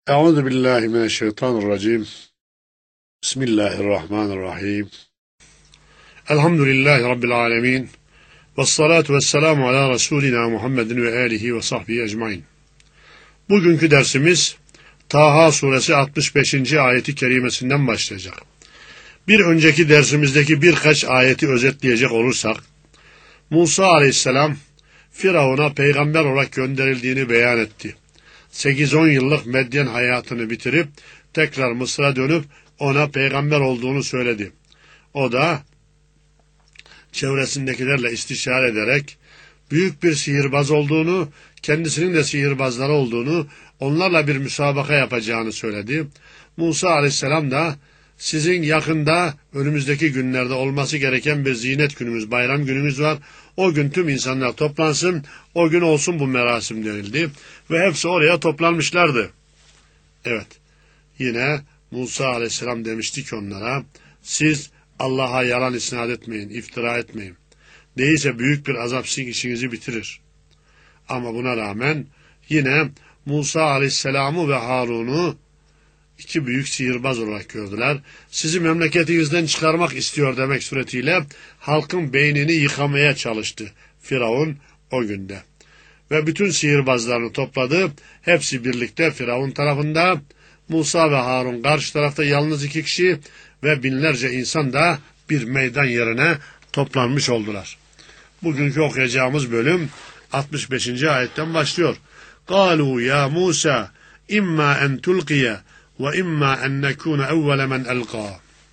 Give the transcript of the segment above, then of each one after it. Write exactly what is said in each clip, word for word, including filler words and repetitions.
Euzu billahi mineşşeytanirracim. Bismillahirrahmanirrahim. Elhamdülillahi Rabbil alemin. Vessalatu vesselamu ala Resulina Muhammedin ve alihi ve sahbihi ecmain. Bugünkü dersimiz Taha suresi altmış beşinci ayeti kerimesinden başlayacak. Bir önceki dersimizdeki birkaç ayeti özetleyecek olursak, Musa aleyhisselam Firavun'a peygamber olarak gönderildiğini beyan etti. sekiz on yıllık Medyen hayatını bitirip tekrar Mısır'a dönüp ona peygamber olduğunu söyledi. O da çevresindekilerle istişare ederek büyük bir sihirbaz olduğunu, kendisinin de sihirbazları olduğunu, onlarla bir müsabaka yapacağını söyledi. Musa aleyhisselam da sizin yakında önümüzdeki günlerde olması gereken bir zinet günümüz, bayram günümüz var. O gün tüm insanlar toplansın, o gün olsun bu merasim denildi. Ve hepsi oraya toplanmışlardı. Evet, yine Musa aleyhisselam demişti ki onlara, siz Allah'a yalan isnat etmeyin, iftira etmeyin. Değilse büyük bir azap sizin işinizi bitirir. Ama buna rağmen yine Musa aleyhisselamı ve Harun'u iki büyük sihirbaz olarak gördüler. Sizi memleketinizden çıkarmak istiyor demek suretiyle halkın beynini yıkamaya çalıştı Firavun o günde. Ve bütün sihirbazlarını topladı. Hepsi birlikte Firavun tarafında, Musa ve Harun karşı tarafta yalnız iki kişi ve binlerce insan da bir meydan yerine toplanmış oldular. Bugünkü okuyacağımız bölüm altmış beşinci ayetten başlıyor. قَالُوا يَا مُوسَى اِمَّا اَنْ تُلْقِيَ وَاِمَّا اَنْ نَكُونَ اَوَّلَ مَنْ اَلْقَى.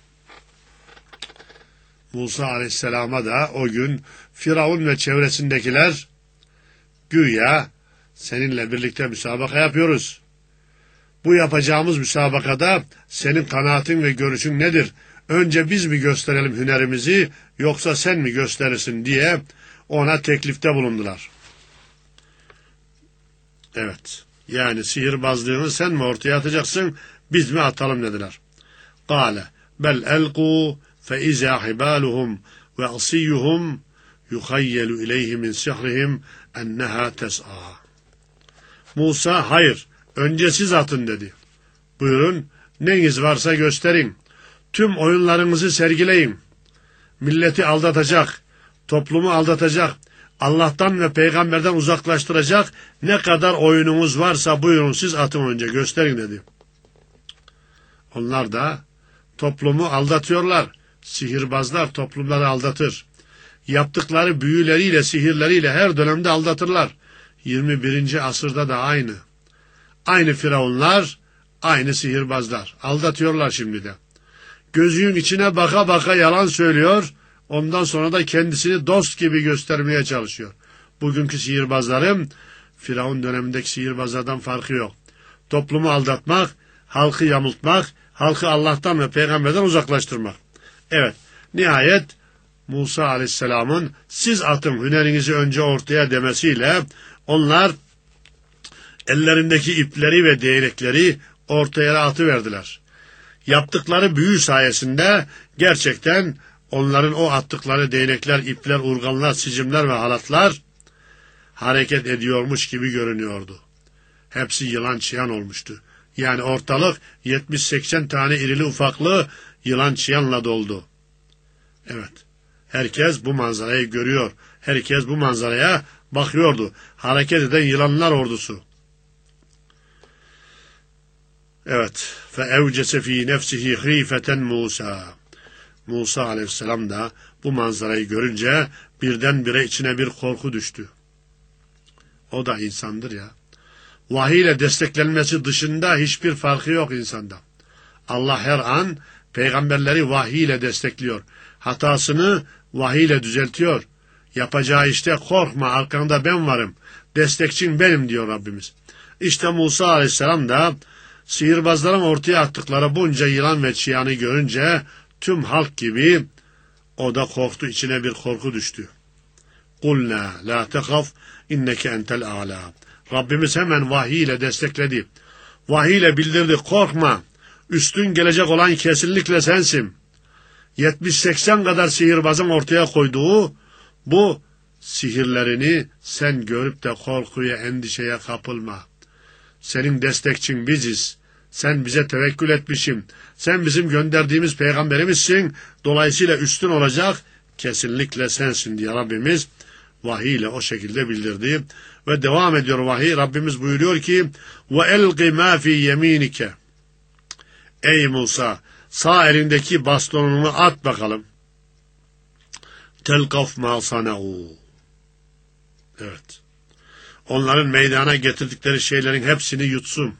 Musa aleyhisselama da o gün Firavun ve çevresindekiler güya seninle birlikte müsabaka yapıyoruz. Bu yapacağımız müsabakada senin kanaatin ve görüşün nedir? Önce biz mi gösterelim hünerimizi yoksa sen mi gösterirsin diye ona teklifte bulundular. Evet, yani sihirbazlığını sen mi ortaya atacaksın, biz mi atalım dediler. Kâle bel elqû fe izâ hibâluhum ve asîyuhum yuhayyelu ileyhi min sihrihim enneha tes'a. Musa hayır, önce siz atın dedi. Buyurun, neyiniz varsa gösterin. Tüm oyunlarınızı sergileyin. Milleti aldatacak, toplumu aldatacak, Allah'tan ve peygamberden uzaklaştıracak ne kadar oyunumuz varsa buyurun siz atın önce gösterin dedi. Onlar da toplumu aldatıyorlar. Sihirbazlar toplumları aldatır. Yaptıkları büyüleriyle, sihirleriyle her dönemde aldatırlar. yirmi birinci asırda da aynı. Aynı firavunlar, aynı sihirbazlar. Aldatıyorlar şimdi de. Gözünün içine baka baka yalan söylüyor. Ondan sonra da kendisini dost gibi göstermeye çalışıyor. Bugünkü sihirbazların Firavun dönemindeki sihirbazlardan farkı yok. Toplumu aldatmak, halkı yamultmak, halkı Allah'tan ve peygamberden uzaklaştırmak. Evet, nihayet Musa aleyhisselamın siz atın hünerinizi önce ortaya demesiyle onlar ellerindeki ipleri ve değnekleri ortaya atıverdiler. Yaptıkları büyü sayesinde gerçekten onların o attıkları değnekler, ipler, urganlar, sicimler ve halatlar hareket ediyormuş gibi görünüyordu. Hepsi yılan çıyan olmuştu. Yani ortalık yetmiş seksen tane irili ufaklı yılan çıyanla doldu. Evet, herkes bu manzarayı görüyor. Herkes bu manzaraya bakıyordu. Hareket eden yılanlar ordusu. Evet, فَاَوْجَسَ ف۪ي نَفْسِهِ خِيفَةً Musa. Musa aleyhisselam da bu manzarayı görünce birdenbire içine bir korku düştü. O da insandır ya. Vahiy ile desteklenmesi dışında hiçbir farkı yok insanda. Allah her an peygamberleri vahiy ile destekliyor. Hatasını vahiy ile düzeltiyor. Yapacağı işte korkma arkanda ben varım. Destekçin benim diyor Rabbimiz. İşte Musa aleyhisselam da sihirbazların ortaya attıkları bunca yılan ve çıyanı görünce tüm halk gibi o da korktu, içine bir korku düştü. Kulna la tehaf inneke entel a'la. Rabbimiz hemen vahiy ile destekledi. Vahiy ile bildirdi, korkma. Üstün gelecek olan kesinlikle sensin. yetmiş seksen kadar sihirbazın ortaya koyduğu bu sihirlerini sen görüp de korkuya, endişeye kapılma. Senin destekçin biziz. Sen bize tevekkül etmişsin. Sen bizim gönderdiğimiz peygamberimizsin. Dolayısıyla üstün olacak kesinlikle sensin diye Rabbimiz vahiy ile o şekilde bildirdi. Ve devam ediyor vahiy. Rabbimiz buyuruyor ki وَاَلْقِ مَا فِي يَم۪ينِكَ Ey Musa, sağ elindeki bastonunu at bakalım. Telkaf ma sanau. Evet. Onların meydana getirdikleri şeylerin hepsini yutsun.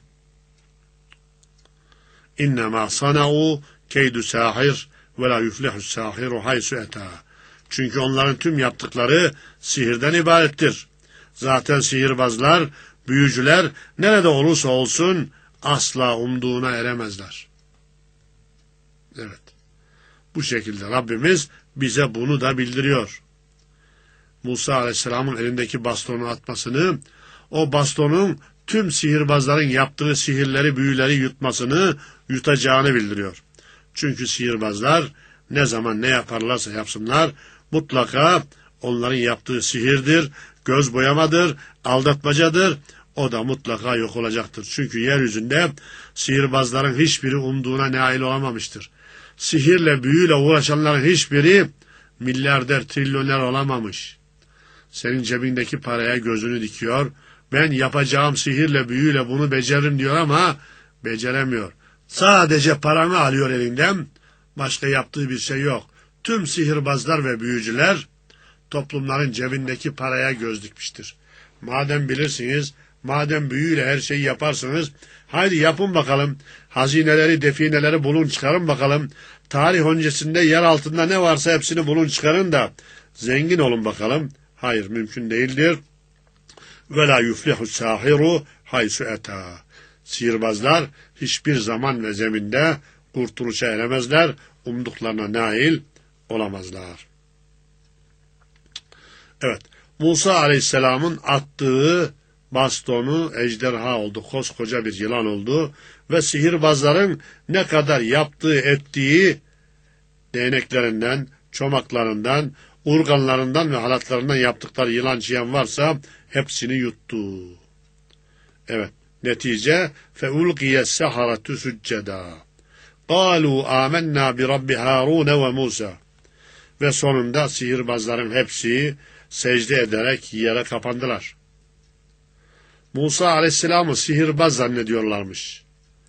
İnnemâ sanau keydu sahir ve la yuflihus sahiru haysu eta. Çünkü onların tüm yaptıkları sihirden ibarettir. Zaten sihirbazlar, büyücüler nerede olursa olsun asla umduğuna eremezler. Evet. Bu şekilde Rabbimiz bize bunu da bildiriyor. Musa Aleyhisselam'ın elindeki bastonu atmasını, o bastonun tüm sihirbazların yaptığı sihirleri, büyüleri yutmasını, yutacağını bildiriyor. Çünkü sihirbazlar ne zaman ne yaparlarsa yapsınlar, mutlaka onların yaptığı sihirdir, göz boyamadır, aldatmacadır, o da mutlaka yok olacaktır. Çünkü yeryüzünde sihirbazların hiçbiri umduğuna nail olamamıştır. Sihirle, büyüyle uğraşanların hiçbiri milyarder, trilyoner olamamış. Senin cebindeki paraya gözünü dikiyor. Ben yapacağım sihirle, büyüyle bunu beceririm diyor ama beceremiyor. Sadece paranı alıyor elinden. Başka yaptığı bir şey yok. Tüm sihirbazlar ve büyücüler toplumların cebindeki paraya göz dikmiştir. Madem bilirsiniz, madem büyüyle her şeyi yaparsınız, haydi yapın bakalım. Hazineleri, defineleri bulun çıkarın bakalım. Tarih öncesinde yer altında ne varsa hepsini bulun çıkarın da zengin olun bakalım. Hayır, mümkün değildir. Ve la yuflihu sahiru haysu eta. Sihirbazlar hiçbir zaman ve zeminde kurtuluşa eremezler, umduklarına nail olamazlar. Evet, Musa Aleyhisselam'ın attığı bastonu ejderha oldu, koskoca bir yılan oldu ve sihirbazların ne kadar yaptığı, ettiği değneklerinden, çomaklarından, urganlarından ve halatlarından yaptıkları yılan çiyan varsa hepsini yuttu. Evet, netice فَاُلْقِيَ السَّحَرَةُ سُجَّدًا قَالُوا آمَنَّا بِرَبِّ هَارُونَ وَمُوسَى Ve sonunda sihirbazların hepsi secde ederek yere kapandılar. Musa Aleyhisselam'ı sihirbaz zannediyorlarmış.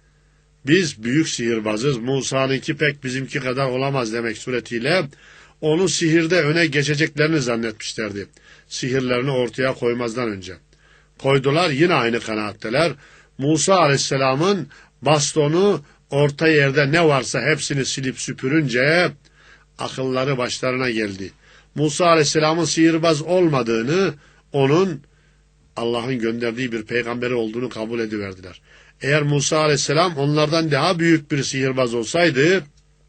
Biz büyük sihirbazız, Musa'nınki pek bizimki kadar olamaz demek suretiyle onu sihirde öne geçeceklerini zannetmişlerdi. Sihirlerini ortaya koymazdan önce. Koydular, yine aynı kanaatteler. Musa Aleyhisselam'ın bastonu orta yerde ne varsa hepsini silip süpürünce akılları başlarına geldi. Musa Aleyhisselam'ın sihirbaz olmadığını, onun Allah'ın gönderdiği bir peygamberi olduğunu kabul ediverdiler. Eğer Musa Aleyhisselam onlardan daha büyük bir sihirbaz olsaydı,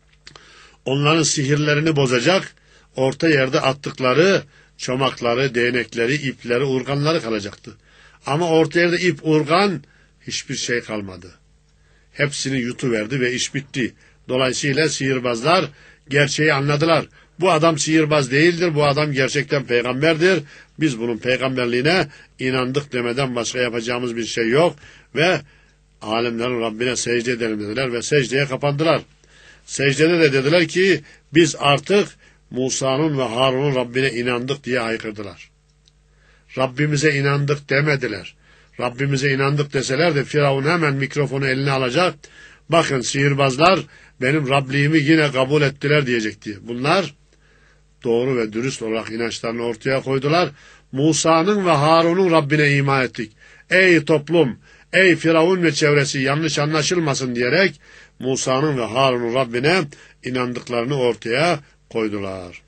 onların sihirlerini bozacak, orta yerde attıkları çomakları, değnekleri, ipleri, urganları kalacaktı. Ama orta yerde ip, urgan, hiçbir şey kalmadı. Hepsini yutuverdi ve iş bitti. Dolayısıyla sihirbazlar gerçeği anladılar. Bu adam sihirbaz değildir, bu adam gerçekten peygamberdir. Biz bunun peygamberliğine inandık demeden başka yapacağımız bir şey yok. Ve alemlerin Rabbine secde edelim dediler ve secdeye kapandılar. Secdede de dediler ki biz artık Musa'nın ve Harun'un Rabbine inandık diye haykırdılar. Rabbimize inandık demediler. Rabbimize inandık deseler de Firavun hemen mikrofonu eline alacak. Bakın sihirbazlar benim Rabliğimi yine kabul ettiler diyecekti. Bunlar doğru ve dürüst olarak inançlarını ortaya koydular. Musa'nın ve Harun'un Rabbine iman ettik. Ey toplum, ey Firavun ve çevresi yanlış anlaşılmasın diyerek Musa'nın ve Harun'un Rabbine inandıklarını ortaya koydular.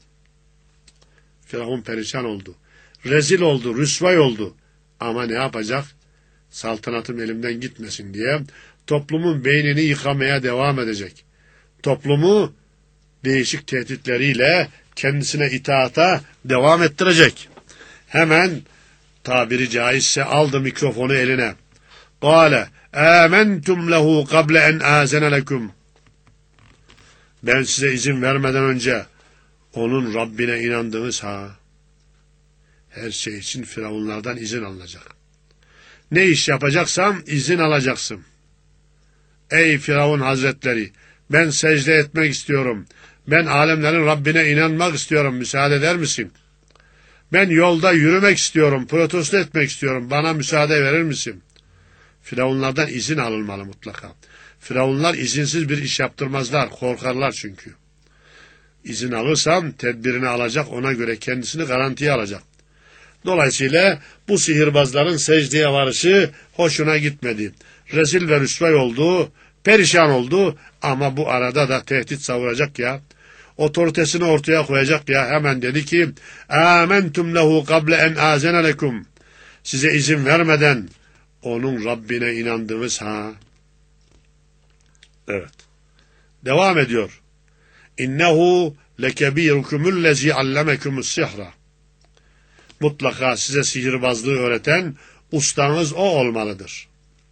Firavun perişan oldu. Rezil oldu, rüsvay oldu. Ama ne yapacak? Saltanatım elimden gitmesin diye toplumun beynini yıkamaya devam edecek. Toplumu değişik tehditleriyle kendisine itaata devam ettirecek. Hemen tabiri caizse aldı mikrofonu eline. Kâle âmentum lehu kable en âzene leküm. Ben size izin vermeden önce onun Rabbine inandınız ha. Her şey için Firavunlardan izin alınacak. Ne iş yapacaksam izin alacaksın. ey Firavun Hazretleri, ben secde etmek istiyorum. Ben alemlerin Rabbine inanmak istiyorum. Müsaade eder misin? Ben yolda yürümek istiyorum. Protesto etmek istiyorum. Bana müsaade verir misin? Firavunlardan izin alınmalı mutlaka. Firavunlar izinsiz bir iş yaptırmazlar. Korkarlar çünkü. İzin alırsam tedbirini alacak, ona göre kendisini garantiye alacak. Dolayısıyla bu sihirbazların secdeye varışı hoşuna gitmedi. Rezil ve rüsvay oldu, perişan oldu ama bu arada da tehdit savuracak ya. Otoritesini ortaya koyacak ya, hemen dedi ki âmentum lehu kable en âzene lekum. Size izin vermeden onun Rabbine inandınız ha. Evet. Devam ediyor. İnnehu lekebîrukumullezî allemekumus sihra. Mutlaka size sihirbazlığı öğreten ustanız o olmalıdır.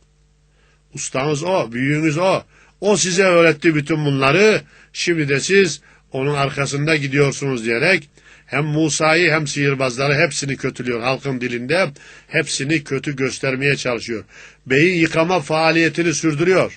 Ustanız o, büyüğünüz o. O size öğretti bütün bunları. Şimdi de siz onun arkasında gidiyorsunuz diyerek hem Musa'yı hem sihirbazları hepsini kötülüyor. Halkın dilinde hepsini kötü göstermeye çalışıyor. Beyin yıkama faaliyetini sürdürüyor.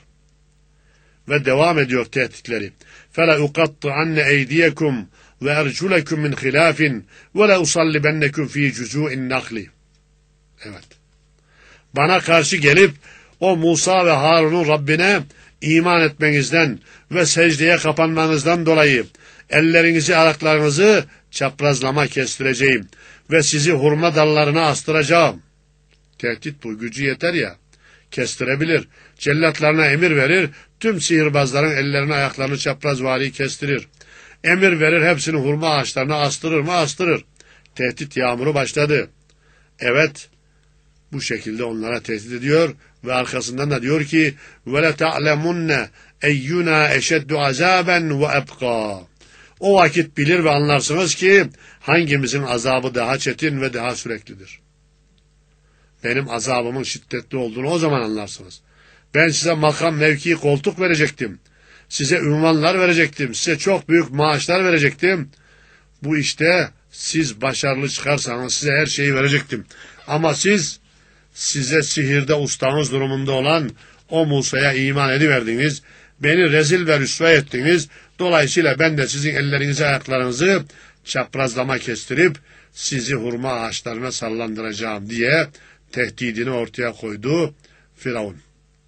Ve devam ediyor tehditleri. فَلَا اُقَطِّعَنَّ اَيْدِيَكُمْ وَاَرْجُلَكُمْ مِنْ خِلَافٍ وَلَا اُصَلِّبَنَّكُمْ ف۪ي جُزُوءِ النَّخْلِ. Evet. Bana karşı gelip o Musa ve Harun'un Rabbine iman etmenizden ve secdeye kapanmanızdan dolayı ellerinizi, ayaklarınızı çaprazlama kestireceğim ve sizi hurma dallarına astıracağım. Tehdit bu, gücü yeter ya. Kestirebilir. Cellatlarına emir verir, tüm sihirbazların ellerini ayaklarını çaprazvari kestirir. Emir verir, hepsini hurma ağaçlarına astırır mı? Astırır. Tehdit yağmuru başladı. Evet, bu şekilde onlara tehdit ediyor ve arkasından da diyor ki وَلَتَعْلَمُنَّ اَيُّنَا اَشَدُّ عَذَابًا وَاَبْقَى. O vakit bilir ve anlarsınız ki hangimizin azabı daha çetin ve daha süreklidir. Benim azabımın şiddetli olduğunu o zaman anlarsınız. Ben size makam, mevki, koltuk verecektim. Size ünvanlar verecektim. Size çok büyük maaşlar verecektim. Bu işte siz başarılı çıkarsanız size her şeyi verecektim. Ama siz size sihirde ustanız durumunda olan o Musa'ya iman ediverdiniz. Beni rezil ve rüsvay ettiniz. Dolayısıyla ben de sizin ellerinizi, ayaklarınızı çaprazlama kestirip sizi hurma ağaçlarına sallandıracağım diye tehdidini ortaya koydu Firavun.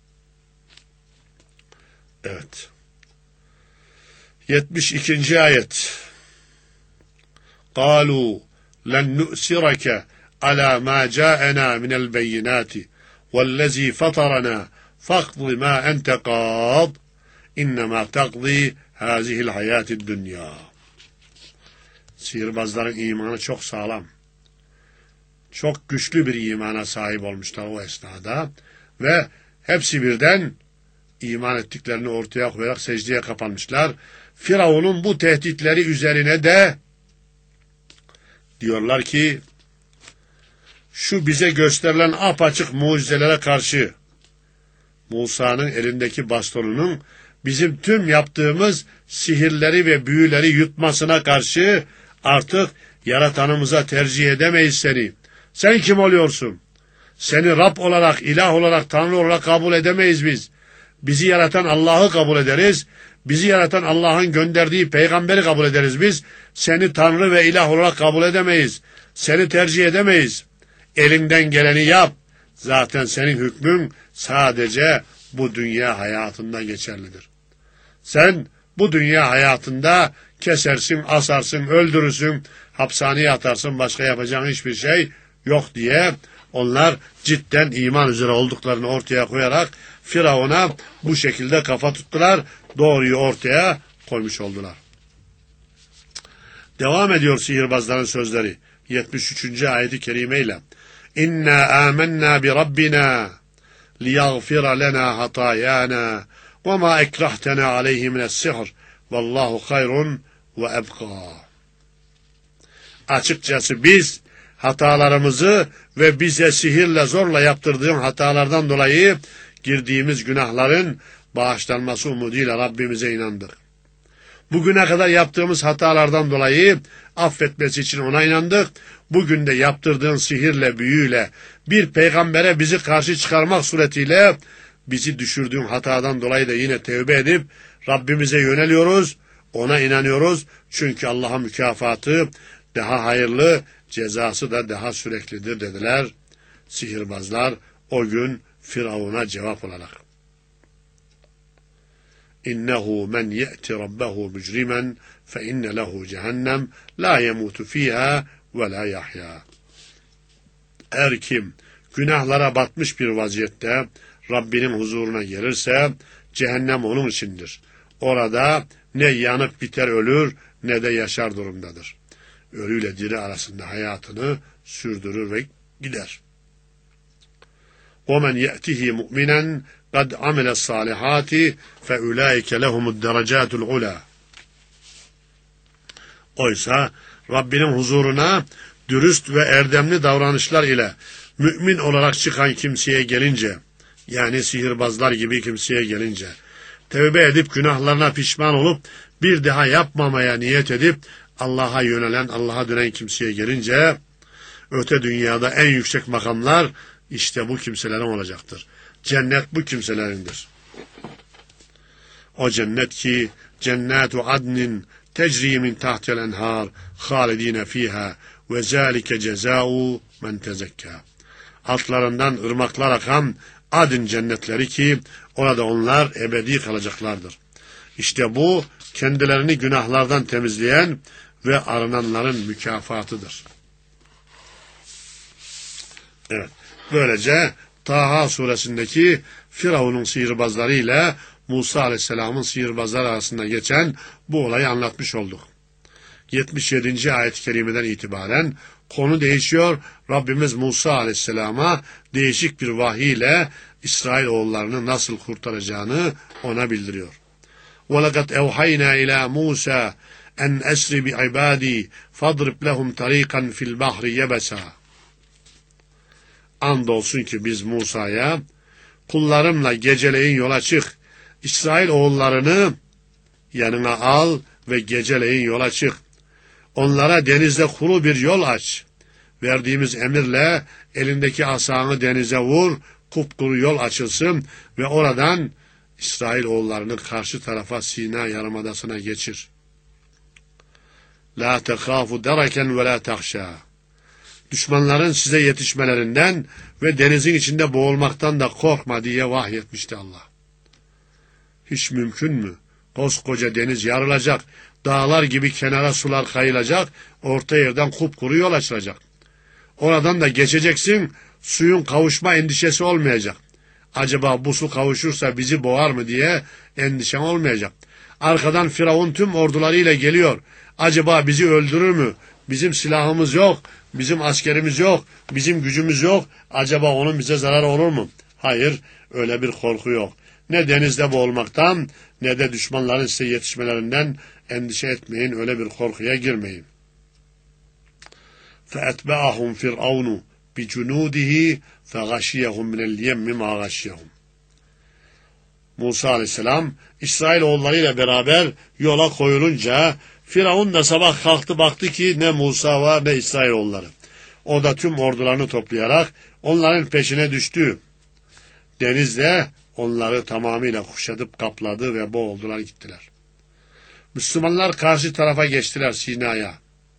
Evet. yetmiş ikinci ayet. قالوا لن نؤثرك على ما جاءنا من البينات والذي فطرنا فاقض ما أنت قاض إنما تقضي هذه الحياة الدنيا. Sihirbazların imanı çok sağlam. Çok güçlü bir imana sahip olmuşlar o esnada ve hepsi birden iman ettiklerini ortaya koyarak secdeye kapanmışlar. Firavun'un bu tehditleri üzerine de diyorlar ki şu bize gösterilen apaçık mucizelere karşı Musa'nın elindeki bastonunun bizim tüm yaptığımız sihirleri ve büyüleri yutmasına karşı artık yaratanımıza tercih edemeyiz seni. Sen kim oluyorsun? Seni Rab olarak, ilah olarak, Tanrı olarak kabul edemeyiz biz. Bizi yaratan Allah'ı kabul ederiz. Bizi yaratan Allah'ın gönderdiği peygamberi kabul ederiz biz. Seni Tanrı ve ilah olarak kabul edemeyiz. Seni tercih edemeyiz. Elinden geleni yap. Zaten senin hükmün sadece bu dünya hayatında geçerlidir. Sen bu dünya hayatında kesersin, asarsın, öldürürsün, hapishaneye atarsın, başka yapacağın hiçbir şey yok diye onlar cidden iman üzere olduklarını ortaya koyarak Firavun'a bu şekilde kafa tuttular, doğruyu ortaya koymuş oldular. Devam ediyor sihirbazların sözleri yetmiş üçüncü ayet-i kerimeyle. İnna amennâ bi rabbina liyaghfira lana hatayana ve ma ekrahtena aleyhi mine's-sihr vallahu hayrun ve ebqa. Açıkçası biz hatalarımızı ve bize sihirle zorla yaptırdığın hatalardan dolayı girdiğimiz günahların bağışlanması umuduyla Rabbimize inandık. Bugüne kadar yaptığımız hatalardan dolayı affetmesi için ona inandık. Bugün de yaptırdığın sihirle, büyüyle bir peygambere bizi karşı çıkarmak suretiyle bizi düşürdüğün hatadan dolayı da yine tevbe edip Rabbimize yöneliyoruz, ona inanıyoruz. Çünkü Allah'ın mükafatı daha hayırlı, cezası da daha süreklidir dediler sihirbazlar o gün Firavun'a cevap olarak. İnnehu men ye'ti rabbehu mücrimen fe inne lehu cehennem la yemutu fiha ve la yahya. Her kim günahlara batmış bir vaziyette Rabbinin huzuruna gelirse cehennem onun içindir. Orada ne yanıp biter ölür ne de yaşar durumdadır. Ölüyle diri arasında hayatını sürdürür ve gider. وَمَنْ يَأْتِهِ مُؤْمِنًا قَدْ عَمِلَ الصَّالِحَاتِ فَاُولَٰئِكَ لَهُمُ الدَّرَجَاتُ الْعُلَى. Oysa Rabbinin huzuruna dürüst ve erdemli davranışlar ile mümin olarak çıkan kimseye gelince, yani sihirbazlar gibi kimseye gelince, tevbe edip günahlarına pişman olup bir daha yapmamaya niyet edip Allah'a yönelen, Allah'a dönen kimseye gelince, öte dünyada en yüksek makamlar işte bu kimselerin olacaktır. Cennet bu kimselerindir. O cennet ki cennetu adnin tecri min tahtel enhar halidine fiha ve zalike cezau men tezekka. Altlarından ırmaklar akan adın cennetleri ki orada onlar ebedi kalacaklardır. İşte bu kendilerini günahlardan temizleyen ve arınanların mükafatıdır. Evet. Böylece Taha suresindeki Firavun'un sihirbazları ile Musa aleyhisselamın sihirbazları arasında geçen bu olayı anlatmış olduk. yetmiş yedinci ayet-i kerimeden itibaren konu değişiyor. Rabbimiz Musa aleyhisselama değişik bir vahiy ile İsrailoğullarını nasıl kurtaracağını ona bildiriyor. وَلَقَدْ اَوْحَيْنَا اِلَى مُوسَى اَنْ اَسْرِ بِعِبَادِي فَاضْرِبْ لَهُمْ طَر۪يقًا فِي الْبَحْرِ يَبَسًا. Andolsun ki biz Musa'ya kullarımla geceleyin yola çık, İsrail oğullarını yanına al ve geceleyin yola çık. Onlara denizde kuru bir yol aç. Verdiğimiz emirle elindeki asanı denize vur, kupkuru yol açılsın ve oradan İsrail oğullarını karşı tarafa Sina Yarımadası'na geçir. La tekhafu dereken ve la tahşa. Düşmanların size yetişmelerinden ve denizin içinde boğulmaktan da korkma diye vahyetmişti Allah. Hiç mümkün mü? Koskoca deniz yarılacak, dağlar gibi kenara sular kayılacak, orta yerden kupkuru yol açılacak. Oradan da geçeceksin, suyun kavuşma endişesi olmayacak. Acaba bu su kavuşursa bizi boğar mı diye endişen olmayacak. Arkadan Firavun tüm ordularıyla geliyor. Acaba bizi öldürür mü? Bizim silahımız yok, bizim askerimiz yok, bizim gücümüz yok. Acaba onun bize zararı olur mu? Hayır, öyle bir korku yok. Ne denizde boğulmaktan ne de düşmanların size yetişmelerinden endişe etmeyin, öyle bir korkuya girmeyin. فَاَتْبَعَهُمْ فِرْعَوْنُ بِجُنُودِهِ فَغَشِيَهُمْ مِنَ الْيَمِّ مَا غَشِيَهُمْ. Musa aleyhisselam İsrailoğullarıyla beraber yola koyulunca Firavun da sabah kalktı baktı ki ne Musa var ne İsrailoğulları. O da tüm ordularını toplayarak onların peşine düştü. Denizde onları tamamıyla kuşatıp kapladı ve boğuldular gittiler. Müslümanlar karşı tarafa geçtiler Sina'ya.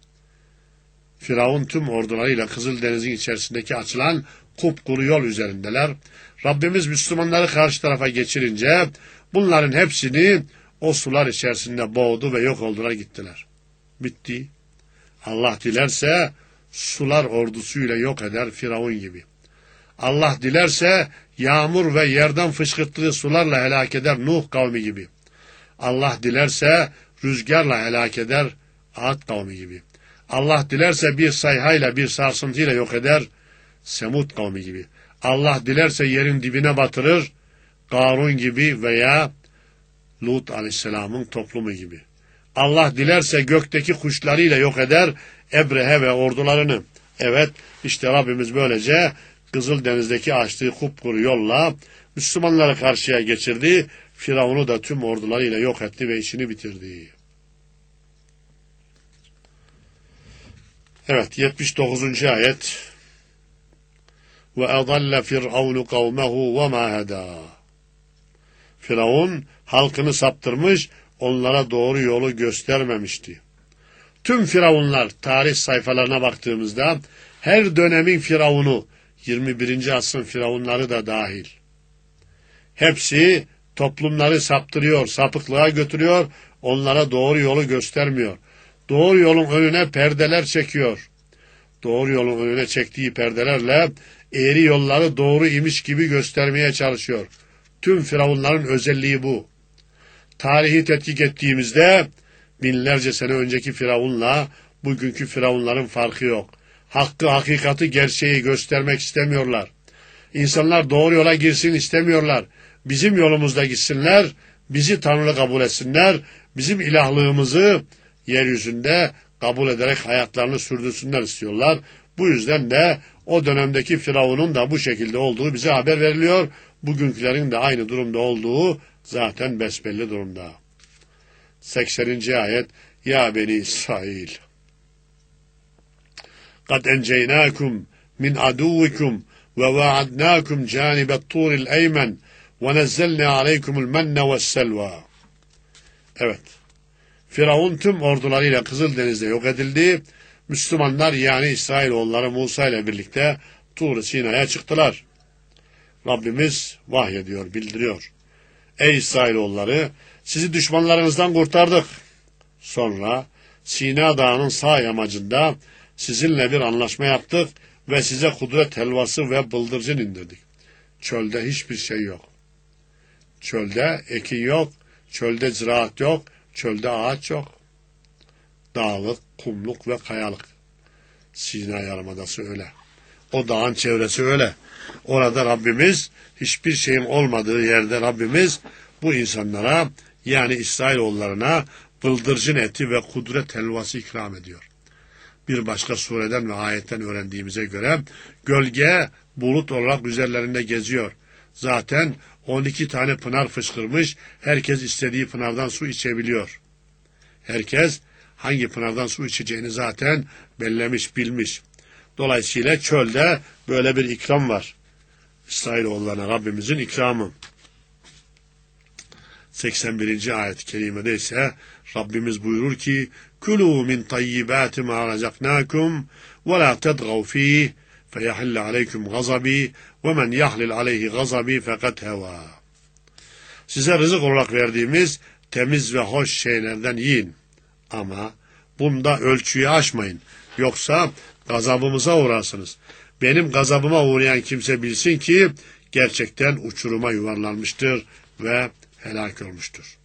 Firavun tüm ordularıyla Kızıldeniz'in içerisindeki açılan kupkuru yol üzerindeler. Rabbimiz Müslümanları karşı tarafa geçirince bunların hepsini o sular içerisinde boğdu ve yok oldular gittiler. Bitti. Allah dilerse sular ordusuyla yok eder Firavun gibi. Allah dilerse yağmur ve yerden fışkırttığı sularla helak eder Nuh kavmi gibi. Allah dilerse rüzgarla helak eder Ad kavmi gibi. Allah dilerse bir sayhayla bir sarsıntıyla yok eder Semud kavmi gibi. Allah dilerse yerin dibine batırır Karun gibi veya Lut aleyhisselamın toplumu gibi. Allah dilerse gökteki kuşlarıyla yok eder Ebrehe ve ordularını. Evet, işte Rabbimiz böylece Kızıldeniz'deki açtığı kupkuru yolla Müslümanları karşıya geçirdi. Firavun'u da tüm ordularıyla yok etti ve işini bitirdi. Evet, yetmiş dokuzuncu ayet. Ve adalla Firavun kavmehu ve ma heda. Firavun halkını saptırmış, onlara doğru yolu göstermemişti. Tüm firavunlar tarih sayfalarına baktığımızda her dönemin firavunu, yirmi birinci asrın firavunları da dahil. Hepsi toplumları saptırıyor, sapıklığa götürüyor, onlara doğru yolu göstermiyor. Doğru yolun önüne perdeler çekiyor. Doğru yolun önüne çektiği perdelerle eğri yolları doğru imiş gibi göstermeye çalışıyor. Tüm firavunların özelliği bu. Tarihi tetkik ettiğimizde binlerce sene önceki firavunla bugünkü firavunların farkı yok. Hakkı, hakikati, gerçeği göstermek istemiyorlar. İnsanlar doğru yola girsin istemiyorlar. Bizim yolumuzda gitsinler, bizi Tanrı kabul etsinler, bizim ilahlığımızı yeryüzünde kabul ederek hayatlarını sürdürsünler istiyorlar. Bu yüzden de o dönemdeki Firavun'un da bu şekilde olduğu bize haber veriliyor. Bugünkülerin de aynı durumda olduğu zaten besbelli durumda. sekseninci ayet. Ya Beni İsrail. Kad enceynakum min aduvikum ve vaadnakum canibet turil eymen ve nezzelna aleykumul menne ve selva. Evet. Firavun tüm ordularıyla Kızıldeniz'de yok edildi. Müslümanlar yani İsrailoğulları Musa ile birlikte Tur-u Sina'ya çıktılar. Rabbimiz vahyediyor, bildiriyor. Ey İsrailoğulları, sizi düşmanlarınızdan kurtardık. Sonra Sina Dağı'nın sağ yamacında sizinle bir anlaşma yaptık ve size kudret helvası ve bıldırcın indirdik. Çölde hiçbir şey yok. Çölde ekin yok, çölde ziraat yok, çölde ağaç yok. Dağlık, kumluk ve kayalık. Sina Yarımadası öyle. O dağın çevresi öyle. Orada Rabbimiz, hiçbir şeyin olmadığı yerde Rabbimiz bu insanlara yani İsrailoğullarına bıldırcın eti ve kudret helvası ikram ediyor. Bir başka sureden ve ayetten öğrendiğimize göre gölge bulut olarak üzerlerinde geziyor. Zaten on iki tane pınar fışkırmış, herkes istediği pınardan su içebiliyor. Herkes hangi pınardan su içeceğini zaten bellemiş, bilmiş. Dolayısıyla çölde böyle bir ikram var. İsrailoğullarına Rabbimizin ikramı. seksen birinci ayet-i kerimede ise Rabbimiz buyurur ki Kulû min tayyibâti mâ razaknâkum ve lâ tedgav fîh feyahille aleyküm gazabî ve men yahlil aleyhi gazabî fekad hevâ. Size rızık olarak verdiğimiz temiz ve hoş şeylerden yiyin. Ama bunda ölçüyü aşmayın. Yoksa gazabımıza uğrarsınız. Benim gazabıma uğrayan kimse bilsin ki gerçekten uçuruma yuvarlanmıştır ve helak olmuştur.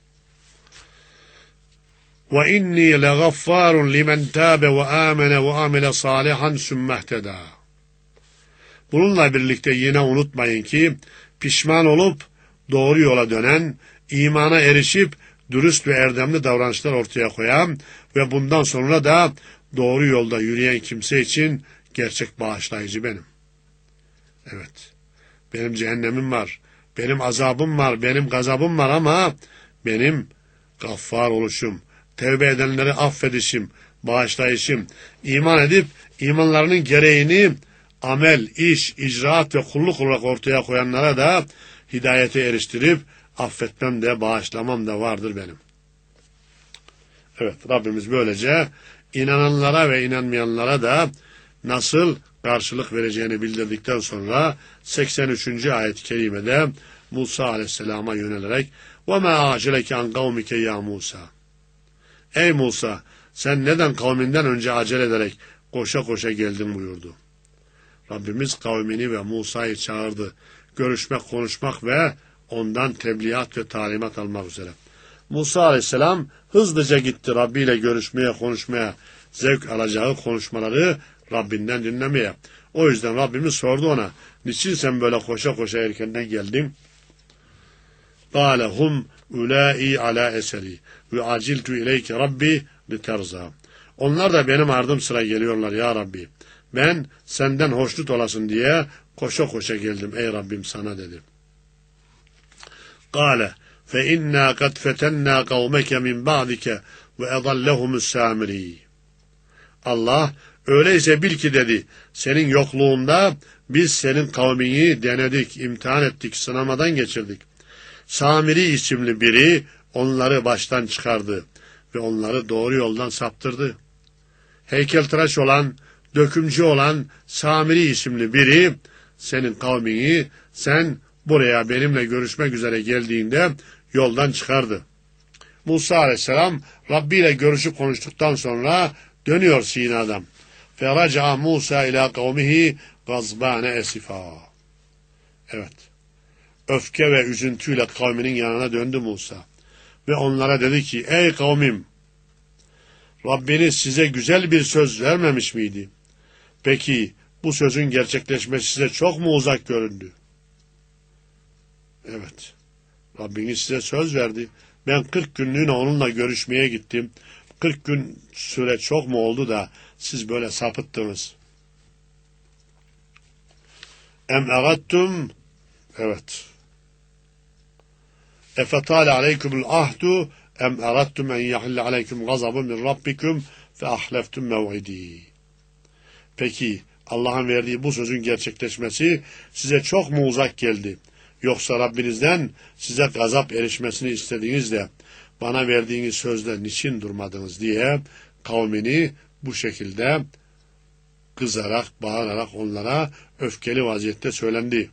Ve inni legaffarun limen tabe ve amene ve amile salihan summehteda. Bununla birlikte yine unutmayın ki pişman olup doğru yola dönen, imana erişip dürüst ve erdemli davranışlar ortaya koyan ve bundan sonra da doğru yolda yürüyen kimse için gerçek bağışlayıcı benim. Evet, benim cehennemim var, benim azabım var, benim gazabım var ama benim gaffar oluşum, tevbe edenleri affedişim, bağışlayışım, iman edip imanlarının gereğini amel, iş, icraat ve kulluk olarak ortaya koyanlara da hidayete eriştirip affetmem de bağışlamam da vardır benim. Evet, Rabbimiz böylece inananlara ve inanmayanlara da nasıl karşılık vereceğini bildirdikten sonra seksen üçüncü ayet-i kerimede Musa aleyhisselama yönelerek وَمَا عَجَلَكَ عَنْ قَوْمِكَ ya Musa. Ey Musa, sen neden kavminden önce acele ederek koşa koşa geldin buyurdu. Rabbimiz kavmini ve Musa'yı çağırdı. Görüşmek, konuşmak ve ondan tebliğat ve talimat almak üzere. Musa aleyhisselam hızlıca gitti Rabbi ile görüşmeye, konuşmaya, zevk alacağı konuşmaları Rabbinden dinlemeye. O yüzden Rabbimiz sordu ona, niçin sen böyle koşa koşa erkenden geldin? قَالَ هُمْ اُولَٰئِ عَلَى اَسَرِي وَعَجِلْتُ اِلَيْكَ رَبِّي لِتَرْزَى. Onlar da benim ardım sıra geliyorlar ya Rabbi. Ben senden hoşnut olasın diye koşa koşa geldim ey Rabbim sana dedi. قَالَ فَاِنَّا قَدْ فَتَنَّا قَوْمَكَ مِنْ بَعْدِكَ وَاَضَلَّهُمُ السَّامِرِينَ. Allah öyleyse bil ki dedi, senin yokluğunda biz senin kavmini denedik, imtihan ettik, sınamadan geçirdik. Samiri isimli biri onları baştan çıkardı ve onları doğru yoldan saptırdı. Heykeltıraş olan, dökümcü olan Samiri isimli biri senin kavmini sen buraya benimle görüşmek üzere geldiğinde yoldan çıkardı. Musa aleyhisselam Rabbi ile görüşüp konuştuktan sonra dönüyor Sina'dan. Feraca Musa ila kavmihi gazbane esifa. Evet. Öfke ve üzüntüyle kavminin yanına döndü Musa. Ve onlara dedi ki, ey kavmim, Rabbiniz size güzel bir söz vermemiş miydi? Peki bu sözün gerçekleşmesi size çok mu uzak göründü? Evet. Rabbiniz size söz verdi. Ben kırk günlüğüne onunla görüşmeye gittim. kırk gün süre çok mu oldu da siz böyle sapıttınız? Em erattum, evet. Efetâle aleykumul ahdu em erattum en yahille aleykum gazabun min rabbikum fe ahleftum mev'idî. Peki Allah'ın verdiği bu sözün gerçekleşmesi size çok mu uzak geldi? Yoksa Rabbinizden size gazap erişmesini istediğiniz de bana verdiğiniz sözde niçin durmadınız diye kavmini bu şekilde kızarak, bağırarak onlara öfkeli vaziyette söylendi.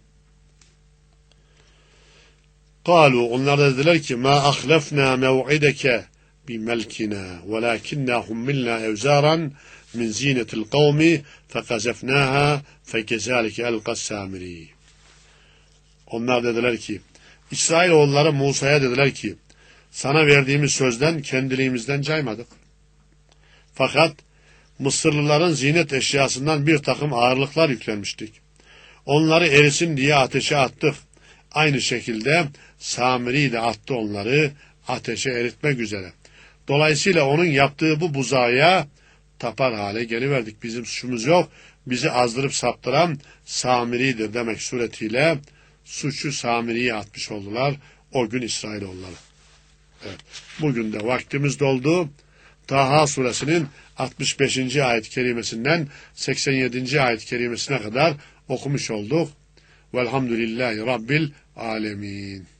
Kalu, onlar da dediler ki ma ahlefna mev'ideke bi melkina velakinna hummilna evzaran min zinetil kavmi fekazefnaha fekezalike elqas samiri. Onlar dediler ki, İsrailoğulları Musa'ya dediler ki, sana verdiğimiz sözden kendiliğimizden caymadık. Fakat Mısırlıların zinet eşyasından bir takım ağırlıklar yüklenmiştik. Onları erisin diye ateşe attık. Aynı şekilde Samiri de attı onları ateşe eritmek üzere. Dolayısıyla onun yaptığı bu buzağıya tapar hale geliverdik. Bizim suçumuz yok. Bizi azdırıp saptıran Samiri'dir demek suretiyle suçu Samiri'ye atmış oldular o gün İsrailoğulları. Evet. Bugün de vaktimiz doldu. Taha suresinin altmış beşinci ayet kerimesinden seksen yedinci ayet kerimesine kadar okumuş olduk. Velhamdülillahi Rabbil alemin.